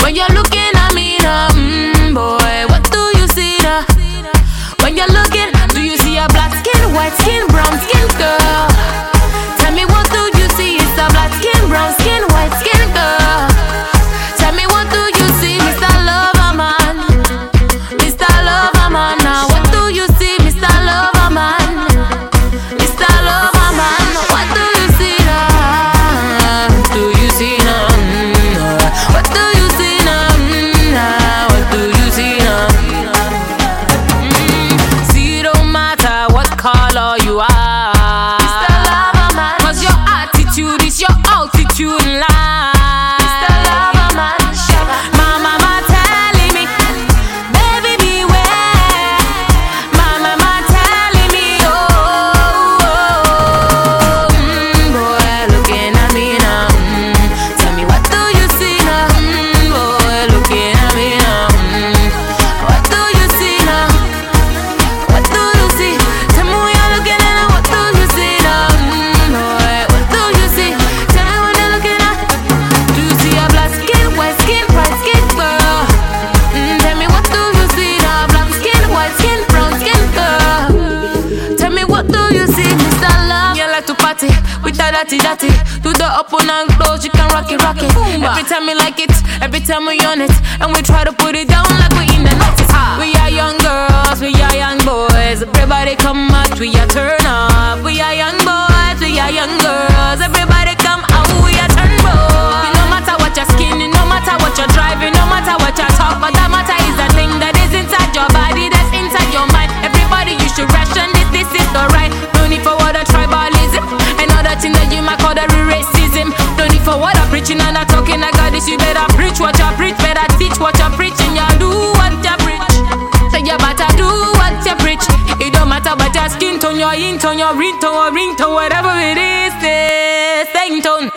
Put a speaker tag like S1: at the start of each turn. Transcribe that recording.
S1: When you're looking at me now, boy, what do you see now? When you're looking, do you see a black skin, white skin, brown skin girl? Tell me what do you see? It's a black skin, brown skin, white skin girl. Tell me what do you see, Mr. Loverman? Mr. Loverman, now what do you see, Mr. Loverman? Mr. Loverman, what do you see now? Do you see now? What do you see now? What do you see now? See, it don't matter what color you are, Mr. Loverman, 'cause your attitude is your altitude in life. Mr. Loverman, my mama telling me, baby beware. My mama telling me, boy, looking at me now. Tell me what do you see now? Boy, looking at me now. What do you see now? What do you see? Tell me when you're looking at it, what do you see now? Boy, what do you see? Tell me when you're looking at. Do you see a black skin, white skin, bright skin girl? Tell me what do you see now? Black skin, white skin, brown skin girl. Tell me what do you see, Mr. Love? You like to party with that dirty. Do the up and close, you can rock it. Every time we like it, every time we on it, and we try to put it down like we in the 90s. We are young girls, we are young boys. Everybody come out, we are turn up. We are young boys, we are young girls. Everybody come out, we are turn boys. No matter what your skin, no matter what you're driving, no matter what you talk, but that matter is the thing that is inside your body, that's inside your mind. Everybody, you should ration this is the right. No need for what a tribalism, another thing that you might call the racism. No need for what I'm preaching and I'm talking. I got this, you better preach what you preach, better teach what you preach, and you do what you preach. So you better do what you preach. It don't matter about your skin tone, your in tone, your ringtone, or ringtone, whatever it is, same tone.